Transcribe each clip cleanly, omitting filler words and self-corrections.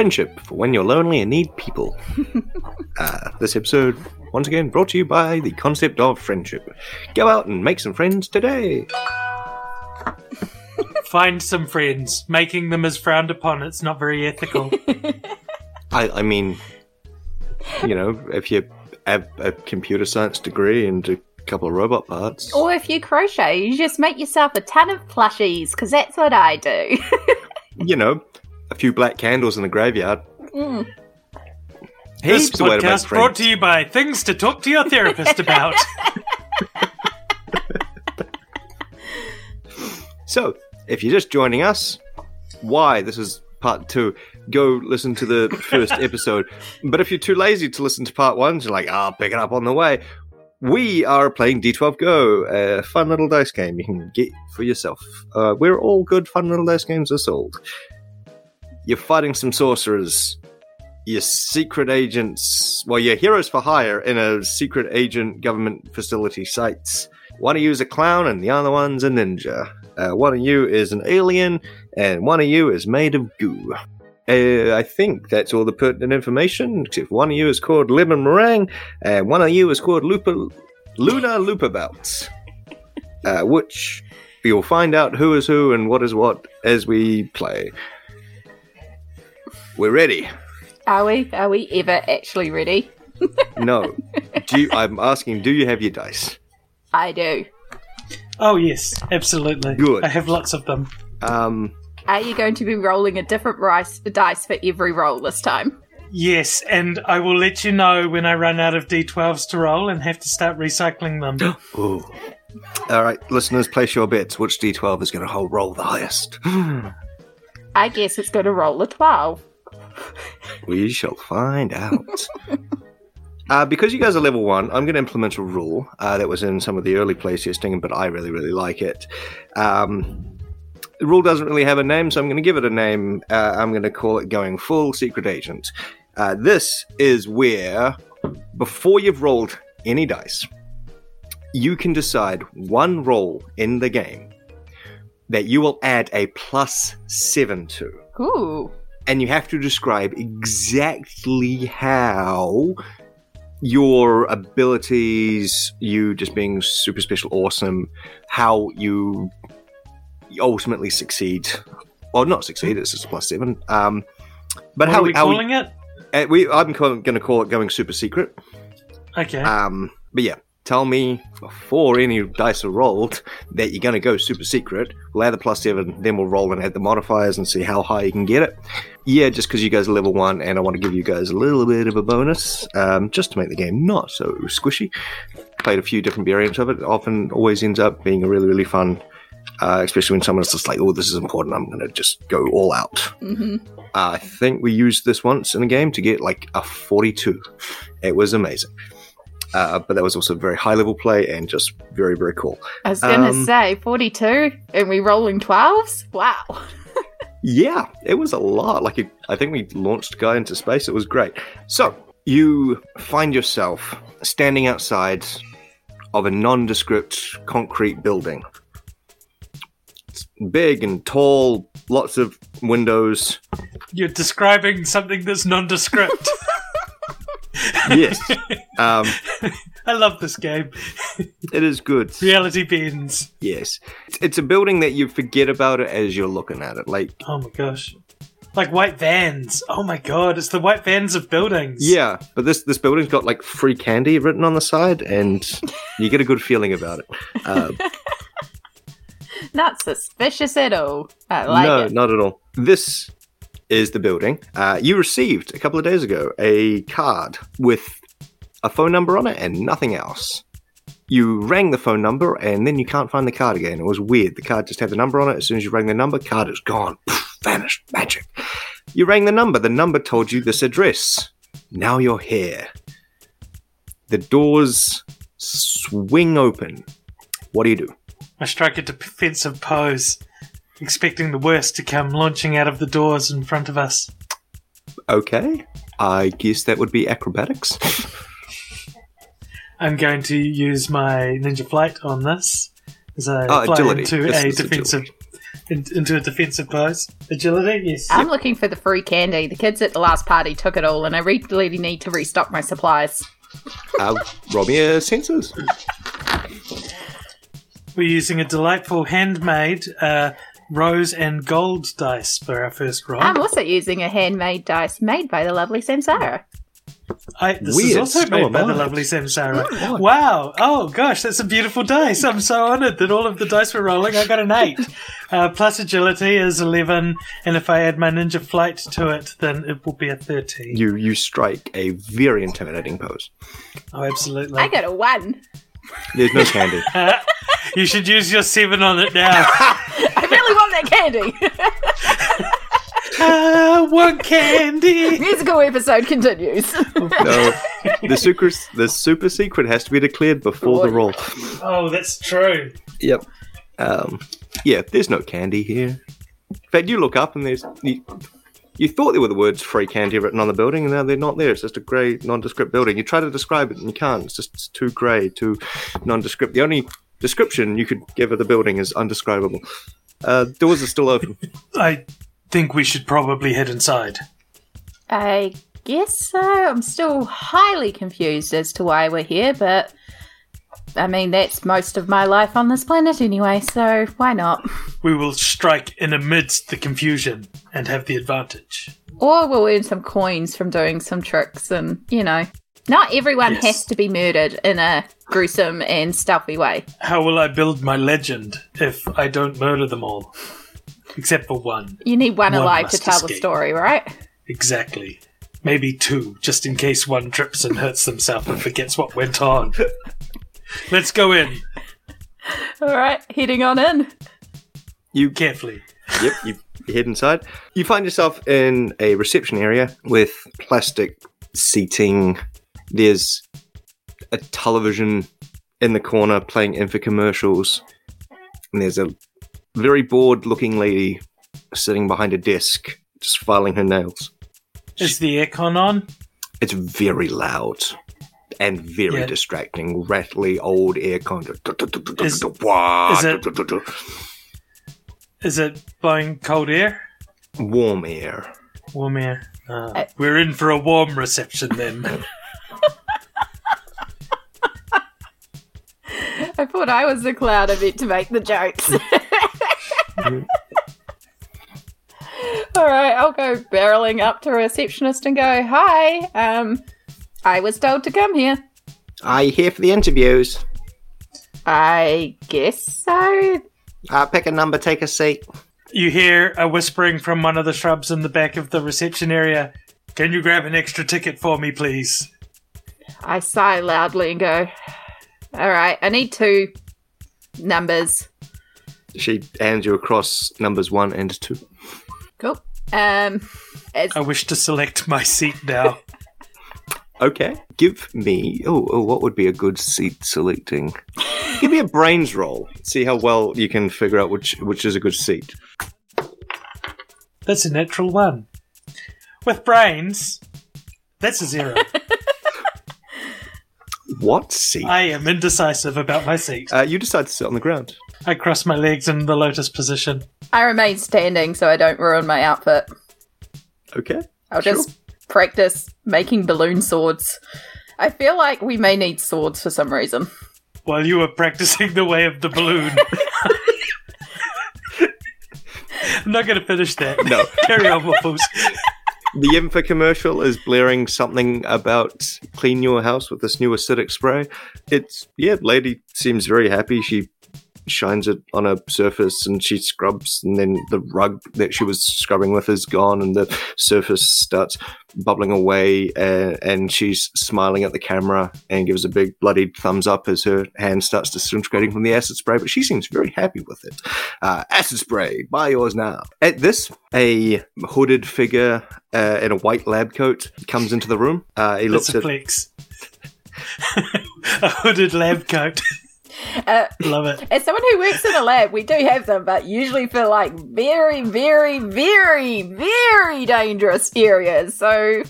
friendship for when you're lonely and need people. This episode, once again, brought to you by the concept of friendship. Go out and make some friends today. Find some friends. Making them is frowned upon. It's not very ethical. I mean, you know, if you have a computer science degree and a couple of robot parts. Or if you crochet, you just make yourself a ton of plushies, because that's what I do. You know, a few black candles in the graveyard. This Heaps of way to make podcast friends. brought to you by Things to Talk to Your Therapist About. So, if you're just joining us, why? This is part 2. Go listen to the first episode. But if you're too lazy to listen to part 1, you're like, I'll pick it up on the way. We are playing D12 Go, a fun little dice game you can get for yourself. Where all good fun little dice games are sold. You're fighting some sorcerers. You're secret agents. Well, you're heroes for hire in a secret agent government facility sites. One of you is a clown and the other one's a ninja. One of you is an alien and one of you is made of goo. I think that's all the pertinent information, except one of you is called Lemon Meringue and one of you is called Luna Loopabouts. Which you'll find out who is who and what is what as we play. We're ready. Are we ever actually ready? No. I'm asking, do you have your dice? I do. Oh, yes, absolutely. Good. I have lots of them. Are you going to be rolling a different dice for every roll this time? Yes, and I will let you know when I run out of D12s to roll and have to start recycling them. Ooh. All right, listeners, place your bets. Which D12 is going to roll the highest? I guess it's going to roll a 12. We shall find out. Because you guys are level 1, I'm going to implement a rule that was in some of the early playtesting, but I really, really like it. The rule doesn't really have a name, so I'm going to give it a name. I'm going to call it Going Full Secret Agent. This is where, before you've rolled any dice, you can decide one roll in the game that you will add a +7 to. Ooh. And you have to describe exactly how your abilities, you just being super special awesome, how you ultimately succeed. Or not succeed, it's just a +7. But What are we calling it? I'm going to call it Going Super Secret. Okay. But yeah, tell me before any dice are rolled that you're going to go super secret. We'll add the +7, then we'll roll and add the modifiers and see how high you can get it. Yeah, just because you guys are level 1 and I want to give you guys a little bit of a bonus, just to make the game not so squishy. Played a few different variants of it. Often always ends up being a really, really fun, especially when someone's just like, oh, this is important, I'm going to just go all out. Mm-hmm. I think we used this once in a game to get like a 42. It was amazing. But that was also very high-level play and just very, very cool. I was going to say 42 and we rolling 12s? Wow. Yeah, it was a lot. I think we launched Guy into space. It was great. So, you find yourself standing outside of a nondescript concrete building. It's big and tall, lots of windows. You're describing something that's nondescript. Yes. I love this game. It is good. Reality bends. Yes. It's a building that you forget about it as you're looking at it. Oh my gosh. Like white vans. Oh my god, it's the white vans of buildings. Yeah, but this building's got like free candy written on the side and you get a good feeling about it. Not suspicious at all. I like it. No, not at all. This is the building. You received a couple of days ago a card with a phone number on it and nothing else. You rang the phone number and then you can't find the card again. It was weird. The card just had the number on it. As soon as you rang the number, card is gone. Poof, vanished. Magic. You rang the number. The number told you this address. Now you're here. The doors swing open. What do you do? I strike a defensive pose, expecting the worst to come launching out of the doors in front of us. Okay. I guess that would be acrobatics. I'm going to use my ninja flight on this as I fly agility. into This a is defensive. agility. into a defensive pose. Agility, yes. I'm looking for the free candy. The kids at the last party took it all, and I really need to restock my supplies. Roll me a senses. We're using a delightful handmade rose and gold dice for our first roll. I'm also using a handmade dice made by the lovely Samsara. This Weird, is also still made by the alive. lovely Samsara. Wow. Oh, gosh, that's a beautiful dice. I'm so honoured that all of the dice we're rolling, I got an 8. Plus agility is 11, and if I add my ninja flight to it, then it will be a 13. You strike a very intimidating pose. Oh, absolutely. I got a 1. There's no candy. You should use your 7 on it now. I really want that candy. I want candy. Musical episode continues. No, the super secret has to be declared before the roll. Oh, that's true. Yep. Yeah, there's no candy here. In fact, you look up and there's... You thought there were the words free candy written on the building, and now they're not there. It's just a grey, nondescript building. You try to describe it, and you can't. It's too grey, too nondescript. The only description you could give of the building is undescribable. Doors are still open. I think we should probably head inside. I guess so. I'm still highly confused as to why we're here, but I mean, that's most of my life on this planet anyway, so why not? We will strike in amidst the confusion and have the advantage. Or we'll earn some coins from doing some tricks and, not everyone Yes. has to be murdered in a gruesome and stealthy way. How will I build my legend if I don't murder them all? Except for one. You need one One alive to must tell the escape. story, right? Exactly. Maybe 2, just in case one trips and hurts themselves and forgets what went on. Let's go in. Alright, heading on in. Carefully. Yep, you head inside. You find yourself in a reception area with plastic seating. There's a television in the corner playing infomercials. And there's a very bored-looking lady sitting behind a desk, just filing her nails. Is the aircon on? It's very loud and very Yeah. distracting. Rattly old aircon. Is it blowing cold air? Warm air. Warm air. We're in for a warm reception then. I thought I was the clown I meant to make the jokes. Alright, I'll go barreling up to a receptionist and go, hi, I was told to come here. Are you here for the interviews? I guess so. Pick a number, take a seat. You hear a whispering from one of the shrubs in the back of the reception area. Can you grab an extra ticket for me, please? I sigh loudly and go, alright, I need 2 numbers. She hands you across numbers 1 and 2. Cool. As I wish to select my seat now. Okay. Give me... Oh, what would be a good seat selecting? Give me a brains roll. See how well you can figure out which is a good seat. That's a natural 1. With brains, that's a 0. What seat? I am indecisive about my seat. You decide to sit on the ground. I cross my legs in the lotus position. I remain standing so I don't ruin my outfit. Okay. I'll Sure. just practice making balloon swords. I feel like we may need swords for some reason. While you were practicing the way of the balloon. I'm not going to finish that. No. Carry on, Waffles. The infomercial is blaring something about clean your house with this new acidic spray. Lady seems very happy. She shines it on a surface and she scrubs, and then the rug that she was scrubbing with is gone and the surface starts bubbling away, and she's smiling at the camera and gives a big bloodied thumbs up as her hand starts disintegrating from the acid spray, but she seems very happy with it. Acid spray, buy yours now. At this, a hooded figure in a white lab coat comes into the room. He looks That's a at... flex. A hooded lab coat. Love it. As someone who works in a lab, we do have them, but usually for like very, very, very, very dangerous areas. So,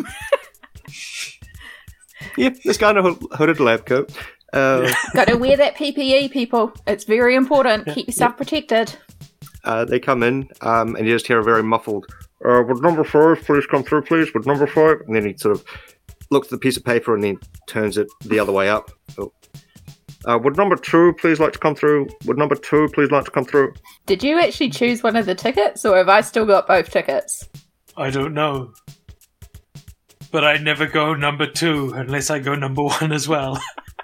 Yeah, this guy in a hooded lab coat. Gotta wear that PPE, people. It's very important. Keep yourself protected. They come in, and you just hear a very muffled, would number 5 please come through, please? Would number 5? And then he sort of looks at the piece of paper and then turns it the other way up. Oh. Would number 2 please like to come through? Would number 2 please like to come through? Did you actually choose one of the tickets, or have I still got both tickets? I don't know. But I never go number 2 unless I go number 1 as well.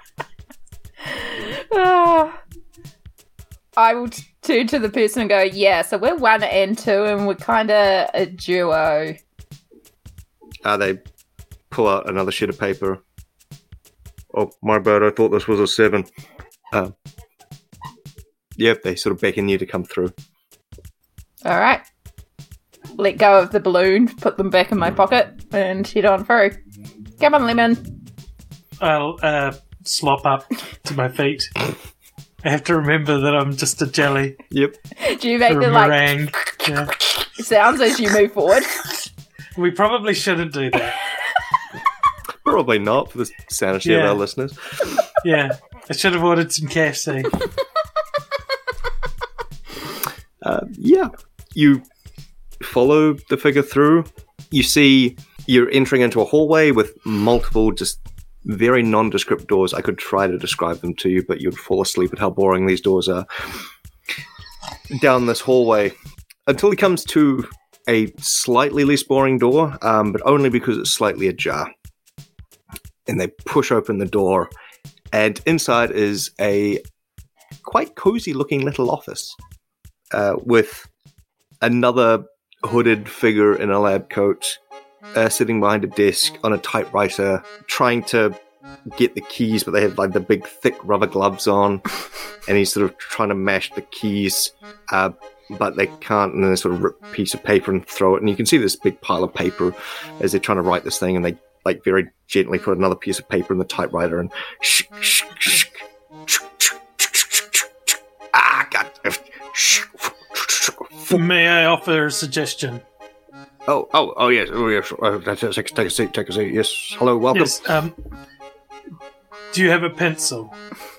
I will turn to the person and go, yeah, so we're 1 and 2 and we're kind of a duo. They pull out another sheet of paper. Oh, my bad, I thought this was a 7. Yep, they sort of beckon you to come through. All right. Let go of the balloon, put them back in my pocket, and head on through. Come on, Lemon. I'll slop up to my feet. I have to remember that I'm just a jelly. Yep. Do you make the meringue. Yeah. sounds as you move forward? We probably shouldn't do that. Probably not, for the sanity of our listeners. Yeah. I should have ordered some KFC. Yeah. You follow the figure through. You see you're entering into a hallway with multiple just very nondescript doors. I could try to describe them to you, but you'd fall asleep at how boring these doors are. Down this hallway, until he comes to a slightly less boring door, but only because it's slightly ajar. And they push open the door, and inside is a quite cozy looking little office with another hooded figure in a lab coat sitting behind a desk on a typewriter, trying to get the keys, but they have like the big thick rubber gloves on, and he's sort of trying to mash the keys, but they can't, and then they sort of rip a piece of paper and throw it, and you can see this big pile of paper as they're trying to write this thing, and they like very gently put another piece of paper in the typewriter and May I offer a suggestion? Oh yes. Take a seat. Yes. Hello, welcome. Yes. Do you have a pencil?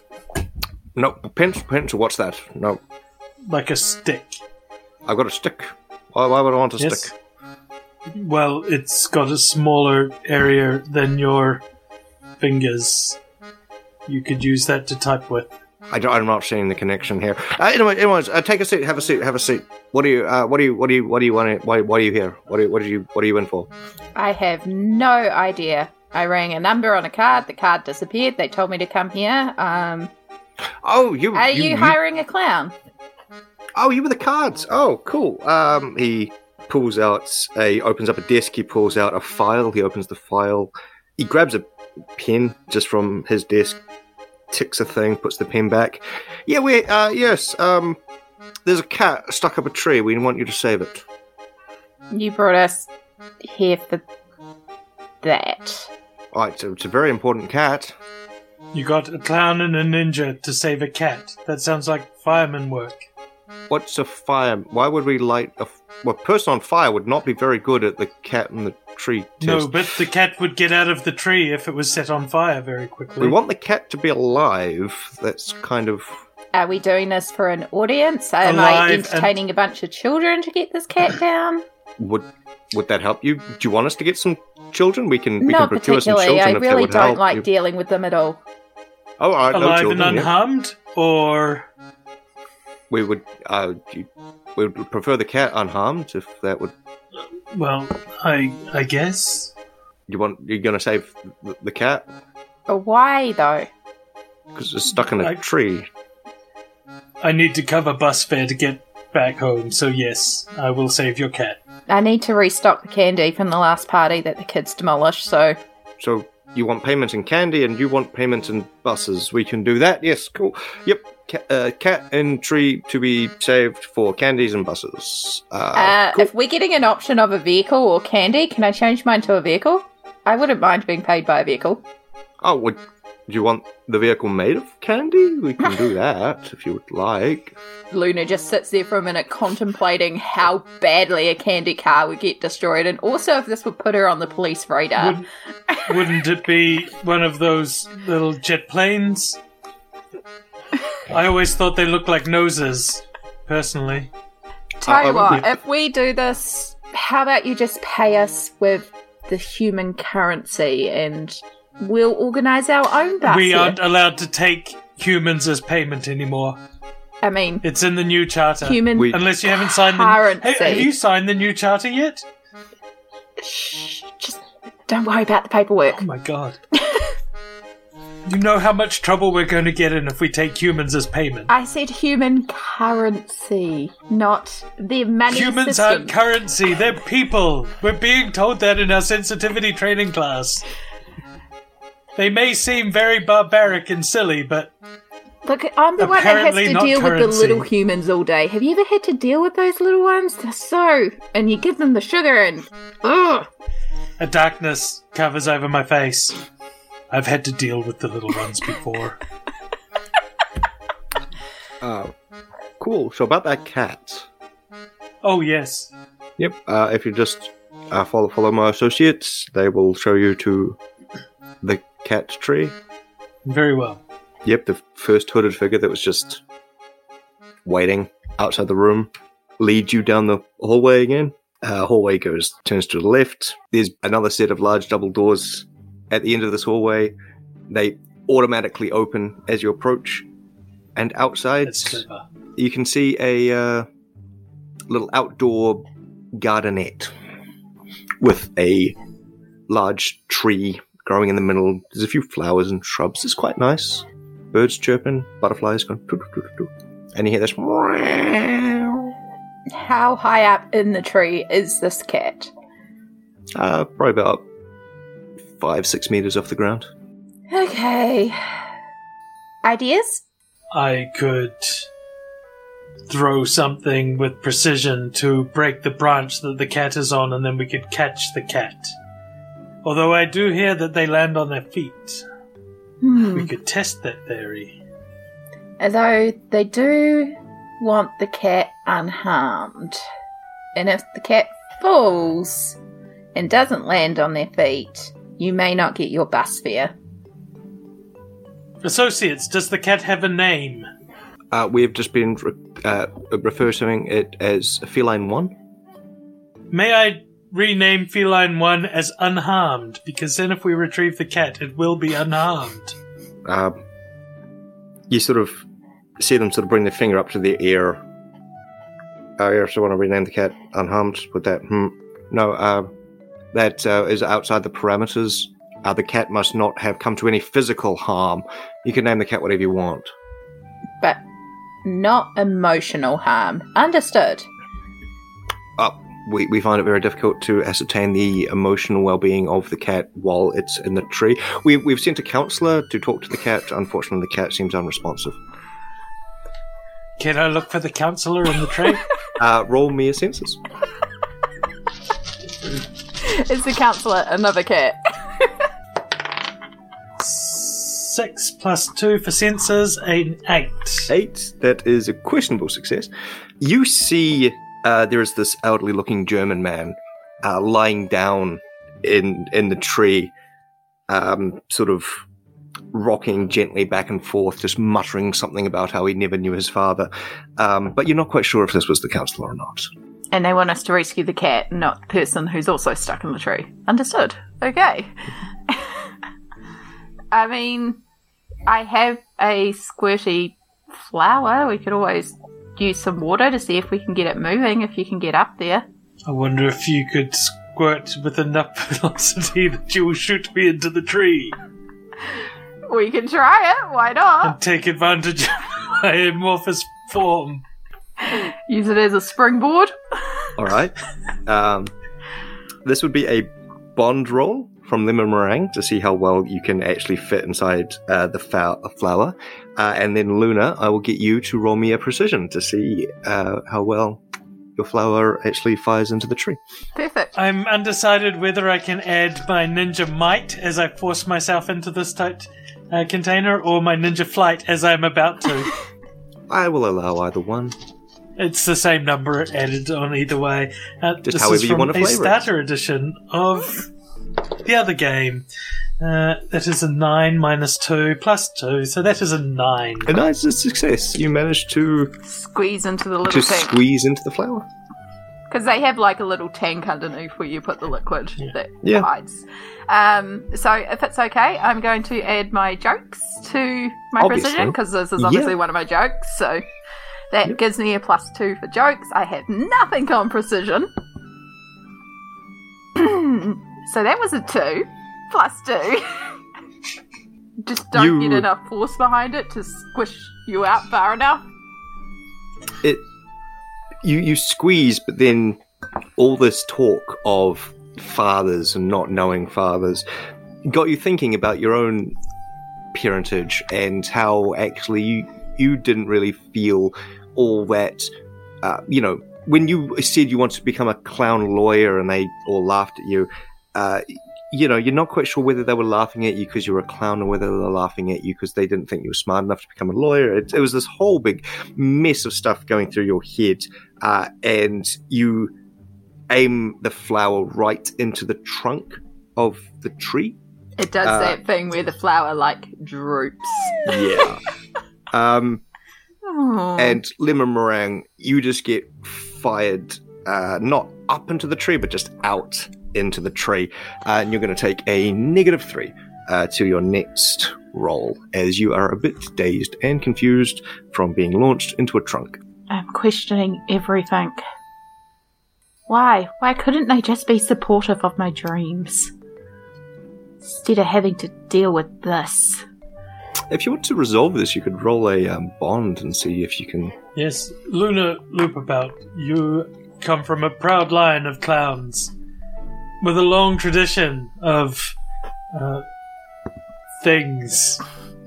No, pencil. What's that? No. Like a stick. I've got a stick. Why would I want a stick? Well, it's got a smaller area than your fingers. You could use that to type with. I'm not seeing the connection here. Anyways, take a seat. Have a seat. What do you want? Why are you here? What are you in for? I have no idea. I rang a number on a card. The card disappeared. They told me to come here. Are you hiring a clown? Oh, you were the cards. Oh, cool. He opens up a desk. He pulls out a file. He opens the file. He grabs a pen just from his desk, ticks a thing, puts the pen back. Yeah, yes. There's a cat stuck up a tree. We want you to save it. You brought us here for that. All right, so it's a very important cat. You got a clown and a ninja to save a cat. That sounds like fireman work. What's a fire? Why would we light a person on fire would not be very good at the cat and the tree test. No, but the cat would get out of the tree if it was set on fire very quickly. We want the cat to be alive. That's kind of... Are we doing this for an audience? Am I entertaining a bunch of children to get this cat down? Would that help you? Do you want us to get some children? We can Not procure some children. I if really would don't help. like dealing with them at all. Oh, all right, alive no children, and unharmed, or we would prefer the cat unharmed if that would. Well, I guess. You're going to save the cat? Why though? Because it's stuck in a tree. I need to cover bus fare to get back home, so yes, I will save your cat. I need to restock the candy from the last party that the kids demolished, so... So you want payments in candy and you want payments in buses. We can do that. Yes, cool. Yep. Cat and tree to be saved for candies and buses. Cool. If we're getting an option of a vehicle or candy, can I change mine to a vehicle? I wouldn't mind being paid by a vehicle. Oh, do you want the vehicle made of candy? We can do that if you would like. Luna just sits there for a minute contemplating how badly a candy car would get destroyed, and also if this would put her on the police radar. Wouldn't it be one of those little jet planes? I always thought they looked like noses, personally. Tell you what, if we do this, how about you just pay us with the human currency and we'll organise our own bus We here. aren't allowed to take humans as payment anymore. I mean, It's in the new charter. human Unless you haven't signed currency. Have you signed the new charter yet? Shh, just don't worry about the paperwork. Oh my god. You know how much trouble we're going to get in if we take humans as payment. I said human currency, not the money Humans system. aren't currency, they're people. We're being told that in our sensitivity training class. They may seem very barbaric and silly, but Look, I'm the one that has Apparently to not deal with the currency. little humans all day. Have you ever had to deal with those little ones? They're so... And you give them the sugar and... Ugh! a darkness covers over my face. I've had to deal with the little ones before. Cool. So about that cat. Oh, yes. Yep. If you just follow my associates, they will show you to the cat tree. Very well. Yep, the first hooded figure that was just waiting outside the room leads you down the hallway again. Hallway turns to the left. There's another set of large double doors at the end of this hallway. They automatically open as you approach. And outside, That's clever. you can see a little outdoor gardenette with a large tree growing in the middle. There's a few flowers and shrubs. It's quite nice. Birds chirping, butterflies going, doo, doo, doo, doo. And you hear this. How high up in the tree is this cat? Probably about 5-6 meters off the ground. Okay. Ideas? I could throw something with precision to break the branch that the cat is on, and then we could catch the cat. Although I do hear that they land on their feet. We could test that theory. Although they do want the cat unharmed. And if the cat falls and doesn't land on their feet, you may not get your bus fare. Associates, does the cat have a name? We've just been referring it as Feline 1. May I rename Feline 1 as Unharmed? Because then if we retrieve the cat, it will be unharmed. You sort of see them sort of bring their finger up to their ear. You also want to rename the cat Unharmed with that? No, that is outside the parameters. The cat must not have come to any physical harm. You can name the cat whatever you want. But not emotional harm. Understood. We find it very difficult to ascertain the emotional well-being of the cat while it's in the tree. We've sent a counsellor to talk to the cat. Unfortunately, the cat seems unresponsive. Can I look for the counsellor in the tree? Roll me a census. Is the counsellor another cat? 6 plus 2 for senses, 8. 8. That is a questionable success. You see there is this elderly-looking German man lying down in the tree, sort of rocking gently back and forth, just muttering something about how he never knew his father. But you're not quite sure if this was the counsellor or not. And they want us to rescue the cat, not the person who's also stuck in the tree. Understood. Okay. I mean, I have a squirty flower. We could always use some water to see if we can get it moving, if you can get up there. I wonder if you could squirt with enough velocity that you will shoot me into the tree. We can try it, why not? And take advantage of my amorphous form. Use it as a springboard. All right. This would be a bond roll from Lemon Meringue to see how well you can actually fit inside the flower. And then Luna, I will get you to roll me a precision to see how well your flower actually fires into the tree. Perfect. I'm undecided whether I can add my ninja might as I force myself into this tight container, or my ninja flight as I'm about to. I will allow either one. It's the same number added on either way. Just this however is you from want to a flavor it. starter edition of the other game. That is a 9 minus 2 plus 2, so that is a 9. A nice success. You managed to Squeeze into the little thing. squeeze into the flower. because they have like a little tank underneath where you put the liquid that hides. So if it's okay, I'm going to add my jokes to my precision, because this is obviously one of my jokes. So that gives me a +2 for jokes. I have nothing on precision. So that was a 2 +2. Just don't get enough force behind it to squish you out far enough. You squeeze, but then all this talk of fathers and not knowing fathers got you thinking about your own parentage and how actually you didn't really feel all that, when you said you wanted to become a clown lawyer and they all laughed at you, you're not quite sure whether they were laughing at you because you were a clown or whether they were laughing at you because they didn't think you were smart enough to become a lawyer. It was this whole big mess of stuff going through your head, and you aim the flower right into the trunk of the tree. It does that thing where the flower, droops. Yeah. And Lemon Meringue, you just get fired, not up into the tree, but just out into the tree, and you're going to take a -3 to your next roll, as you are a bit dazed and confused from being launched into a trunk. I'm questioning everything. Why? Why couldn't they just be supportive of my dreams? Instead of having to deal with this. If you want to resolve this, you could roll a bond and see if you can... Yes, Luna Loopabout, you come from a proud line of clowns with a long tradition of things.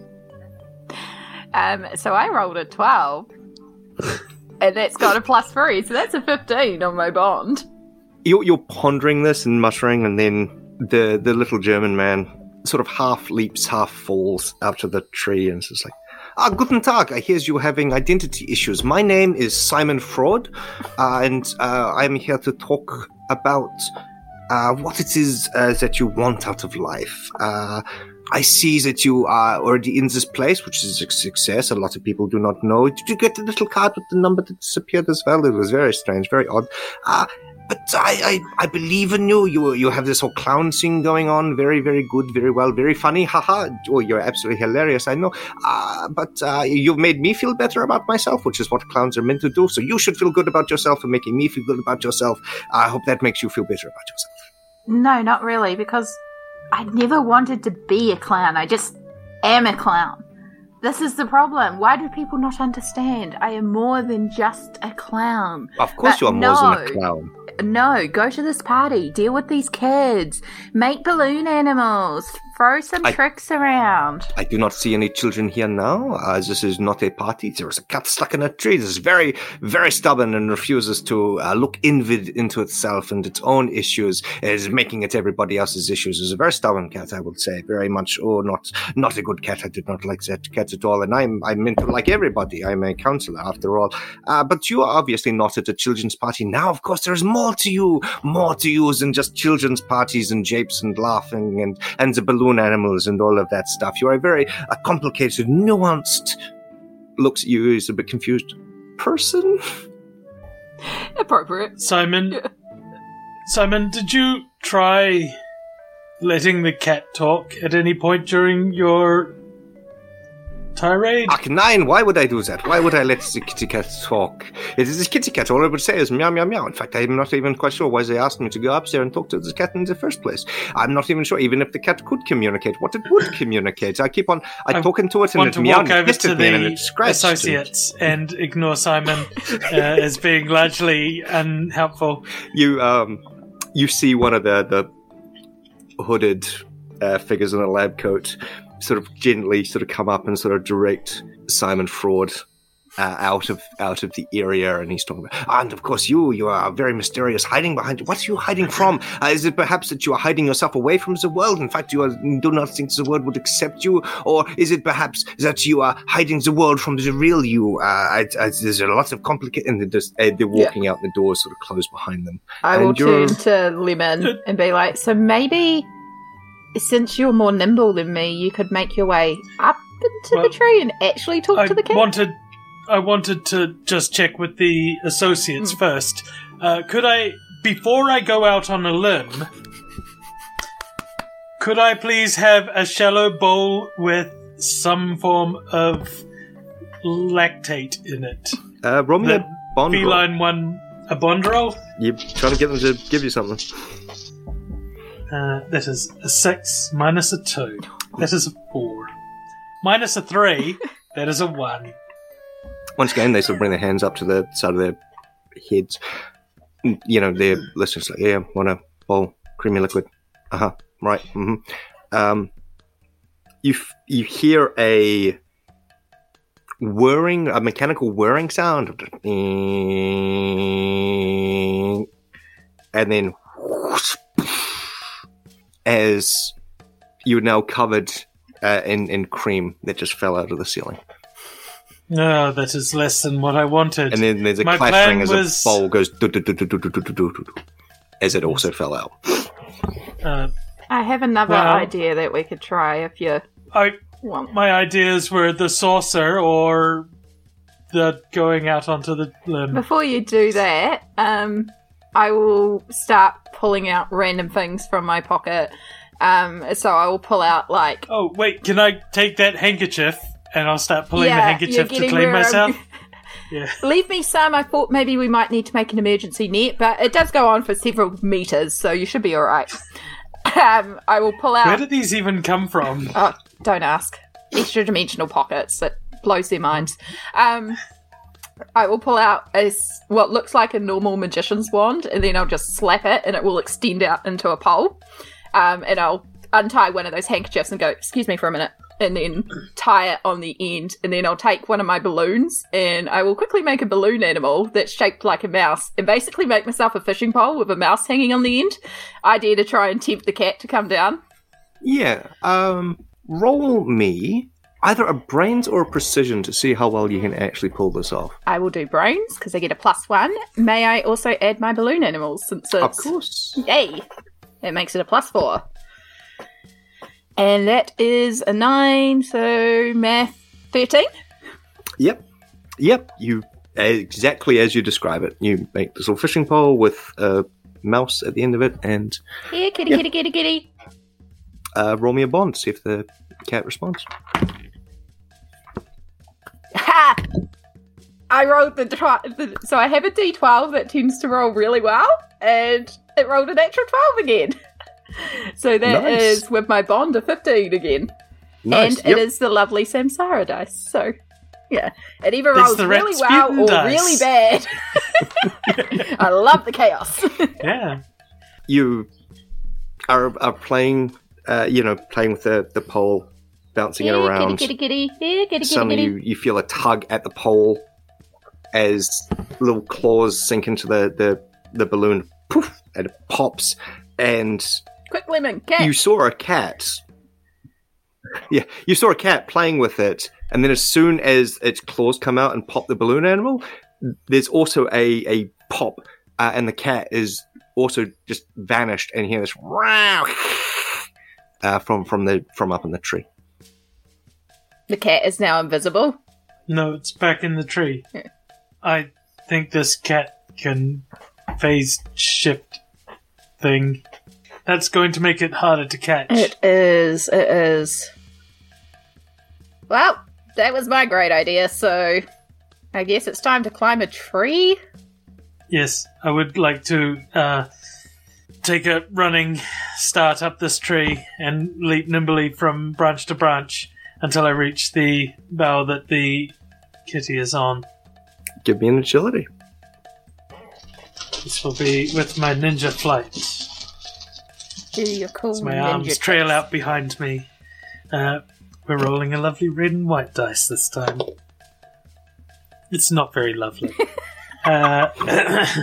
So I rolled a 12, and that's got a +3, so that's a 15 on my bond. You're pondering this and muttering, and then the little German man sort of half leaps, half falls out of the tree, and says Guten Tag, I hear you having identity issues. My name is Simon Fraud, and I'm here to talk about what it is that you want out of life. I see that you are already in this place, which is a success. A lot of people do not know. Did you get the little card with the number that disappeared as well? It was very strange, very odd. But I believe in you. You have this whole clown thing going on. Very, very good, very well, very funny. Haha. Oh, you're absolutely hilarious, I know. But you've made me feel better about myself, which is what clowns are meant to do. So you should feel good about yourself for making me feel good about yourself. I hope that makes you feel better about yourself. No, not really, because I never wanted to be a clown. I just am a clown. This is the problem. Why do people not understand? I am more than just a clown. Of course you are more than a clown. No, go to this party, deal with these kids, make balloon animals, throw some tricks around. I do not see any children here now. This is not a party. There is a cat stuck in a tree. This is very, very stubborn and refuses to look inward into itself and its own issues. It is making it everybody else's issues. It's a very stubborn cat, I would say. Very much, not a good cat. I did not like that cat at all. And I'm meant to like everybody. I'm a counselor, after all. But you are obviously not at a children's party now. Of course, there is more to you than just children's parties and japes and laughing and the balloon animals and all of that stuff. You are a very complicated, nuanced, looks at you as a bit confused person. Appropriate. Simon, did you try letting the cat talk at any point during your tirade? Nein, why would I do that? Why would I let the kitty cat talk? It is this kitty cat. All I would say is meow, meow, meow. In fact, I'm not even quite sure why they asked me to go up there and talk to the cat in the first place. I'm not even sure, even if the cat could communicate, what it would communicate. I talking to it and it meowed and hissed at me and it scratched. Associates and ignore Simon as being largely unhelpful. You see one of the hooded figures in a lab coat sort of gently sort of come up and sort of direct Simon Fraud out of the area, and he's talking about, and of course you are very mysterious, hiding behind you. What are you hiding from? Is it perhaps that you are hiding yourself away from the world? In fact, you do not think the world would accept you, or is it perhaps that you are hiding the world from the real you? There's a lot of complicated, and they're walking out, and the doors sort of close behind them. I will turn to Lemon and be like, so maybe, since you're more nimble than me, you could make your way up into the tree and actually talk to the cat? I wanted to just check with the associates first. Could I, before I go out on a limb, could I please have a shallow bowl with some form of lactate in it? Roll me a bond roll. Feline one, a bond roll? You're trying to get them to give you something. That is a 6 minus a 2. That is a 4. Minus a 3. That is a 1. Once again, they sort of bring their hands up to the side of their heads. You know, their listeners like, yeah, want a bowl, creamy liquid. Uh-huh, right. Mm-hmm. You hear a whirring, a mechanical whirring sound. And then as you are now covered in cream that just fell out of the ceiling. No, that is less than what I wanted. And then there's a clattering as a bowl goes as it also fell out. I have another idea that we could try if you want. My ideas were the saucer or the going out onto the limb. Before you do that, I will start pulling out random things from my pocket. So I will pull out like... Oh, wait, can I take that handkerchief? And I'll start pulling the handkerchief to clean myself. Yeah. Leave me some. I thought maybe we might need to make an emergency net, but it does go on for several meters, so you should be all right. I will pull out... Where did these even come from? Oh, don't ask. Extra-dimensional pockets. It blows their minds. I will pull out what looks like a normal magician's wand, and then I'll just slap it, and it will extend out into a pole. And I'll untie one of those handkerchiefs and go, excuse me for a minute, and then tie it on the end. And then I'll take one of my balloons, and I will quickly make a balloon animal that's shaped like a mouse, and basically make myself a fishing pole with a mouse hanging on the end. Idea to try and tempt the cat to come down. Yeah. Roll me either a brains or a precision to see how well you can actually pull this off. I will do brains, because I get a +1. May I also add my balloon animals, since it's... Of course. Yay! It makes it a +4. And that is a 9, so math 13? Yep. You exactly as you describe it. You make this little fishing pole with a mouse at the end of it, and... Here, kitty. Roll me a bond, see if the cat responds. Ha! I rolled so I have a D12 that tends to roll really well, and it rolled a natural 12 again. So that is with my bond of 15 again. Nice. And it is the lovely Samsara dice. So, yeah. It either rolls really well or dice. really bad. I love the chaos. Yeah. You are playing, playing with the pole, bouncing it around. Kitty. Here, kitty. Suddenly you feel a tug at the pole as little claws sink into the balloon. Poof! And it pops. And... Quick, Lemon, cat. You saw a cat. Yeah, you saw a cat playing with it, and then as soon as its claws come out and pop the balloon animal, there's also a pop, and the cat is also just vanished, and you hear this from up in the tree. The cat is now invisible. No, it's back in the tree. Yeah. I think this cat can phase shift thing. That's going to make it harder to catch. It is. Well, that was my great idea, so I guess it's time to climb a tree? Yes, I would like to take a running start up this tree and leap nimbly from branch to branch until I reach the bough that the kitty is on. Give me an agility. This will be with my ninja flight. Do your cool As my arms trail out behind me. We're rolling a lovely red and white dice this time. It's not very lovely. That's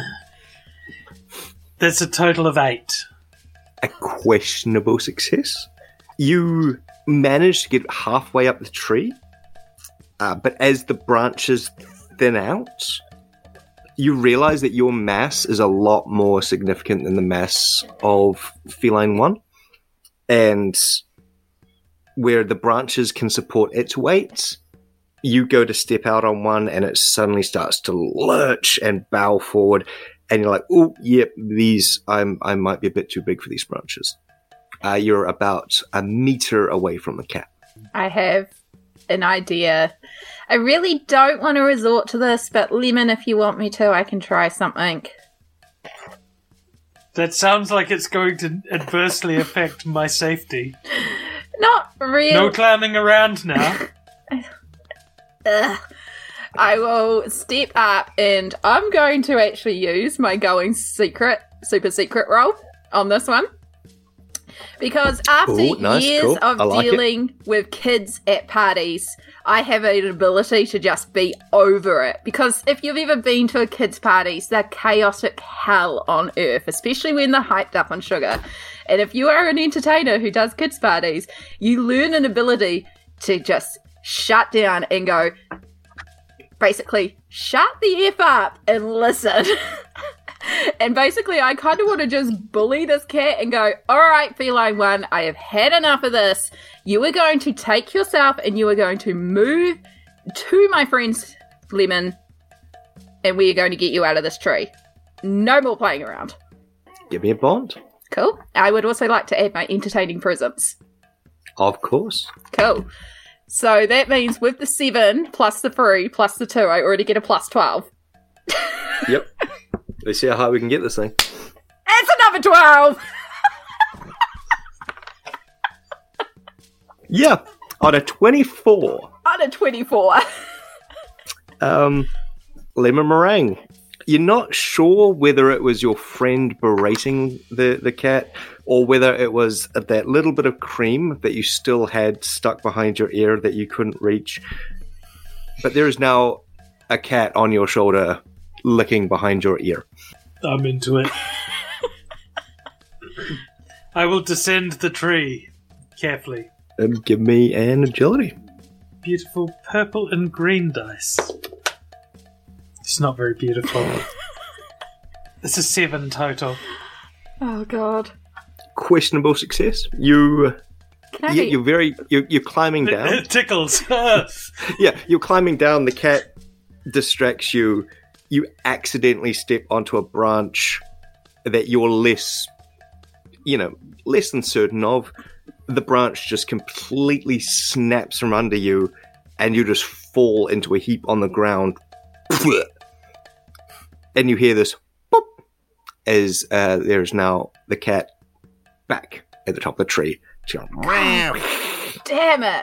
a total of 8. A questionable success. You manage to get halfway up the tree, but as the branches thin out, you realize that your mass is a lot more significant than the mass of Feline 1. And where the branches can support its weight, you go to step out on one and it suddenly starts to lurch and bow forward. and you're like, oh, yep, these, I might be a bit too big for these branches. You're about a meter away from the cat. I have an idea. I really don't want to resort to this, but Lemon, if you want me to, I can try something. That sounds like it's going to adversely affect my safety. Not really. No climbing around now. I will step up and I'm going to actually use my super secret roll on this one. Because after years of dealing with kids at parties, I have an ability to just be over it. Because if you've ever been to a kids' parties, they're chaotic hell on earth, especially when they're hyped up on sugar. And if you are an entertainer who does kids' parties, you learn an ability to just shut down and go, basically, shut the F up and listen. And basically, I kind of want to just bully this cat and go, all right, Feline One, I have had enough of this. You are going to take yourself and you are going to move to my friend's Lemon, and we are going to get you out of this tree. No more playing around. Give me a bond. Cool. I would also like to add my entertaining presence. Of course. Cool. So that means with the 7 plus the 3 plus the 2, I already get a plus 12. Yep. Let's see how high we can get this thing. It's another 12! Yeah, on a 24. On a 24. Lemon meringue. You're not sure whether it was your friend berating the cat or whether it was that little bit of cream that you still had stuck behind your ear that you couldn't reach. But there is now a cat on your shoulder licking behind your ear. I'm into it. I will descend the tree carefully. Give me an agility. Beautiful purple and green dice. It's not very beautiful. It's a 7 total. Oh god. Questionable success. You're climbing down. It tickles. Yeah, you're climbing down. The cat distracts you. You accidentally step onto a branch that you're less than certain of. The branch just completely snaps from under you, and you just fall into a heap on the ground. And you hear this boop as there's now the cat back at the top of the tree. She's going, damn it.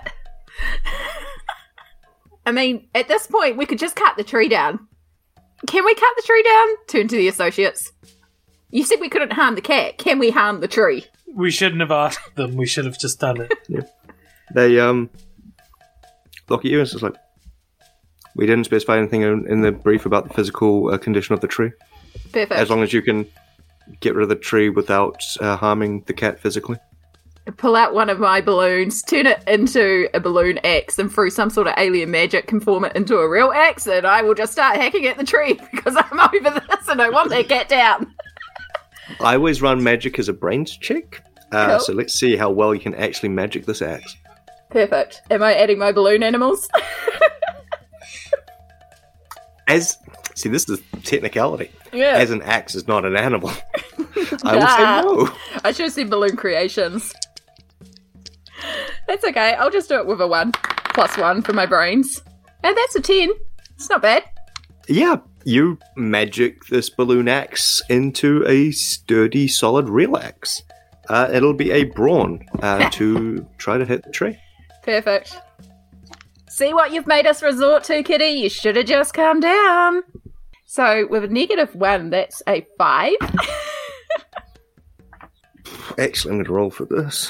I mean, at this point, we could just cut the tree down. Can we cut the tree down? Turn to the associates. You said we couldn't harm the cat. Can we harm the tree? We shouldn't have asked them. We should have just done it. Yeah. They look at you and it's just like, we didn't specify anything in the brief about the physical condition of the tree. Perfect. As long as you can get rid of the tree without harming the cat physically. Pull out one of my balloons, turn it into a balloon axe, and through some sort of alien magic can form it into a real axe, and I will just start hacking at the tree because I'm over this and I want that cat down. I always run magic as a brains check, Cool. So let's see how well you can actually magic this axe. Perfect. Am I adding my balloon animals? See, this is technicality. Yeah. As an axe is not an animal. I will say no. I should have said balloon creations. That's okay. I'll just do it with a 1 plus 1 for my brains. And that's a 10. It's not bad. Yeah, you magic this balloon axe into a sturdy, solid real axe. It'll be a brawn to try to hit the tree. Perfect. See what you've made us resort to, kitty? You should have just calmed down. So, with a -1, that's a 5. Actually, I'm going to roll for this.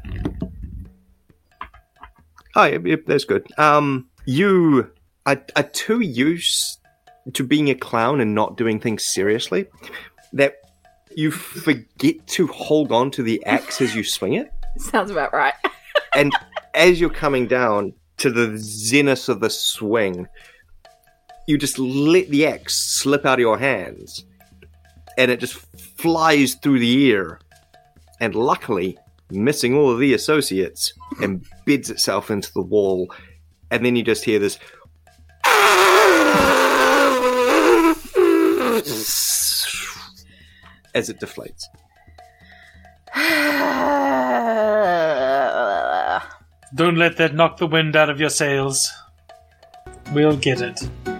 Oh, yep, that's good. You are too used to being a clown and not doing things seriously that you forget to hold on to the axe as you swing it. Sounds about right. And as you're coming down to the zenith of the swing, you just let the axe slip out of your hands, and it just flies through the air, and luckily, missing all of the associates, embeds itself into the wall, and then you just hear this as it deflates. Don't let that knock the wind out of your sails. We'll get it.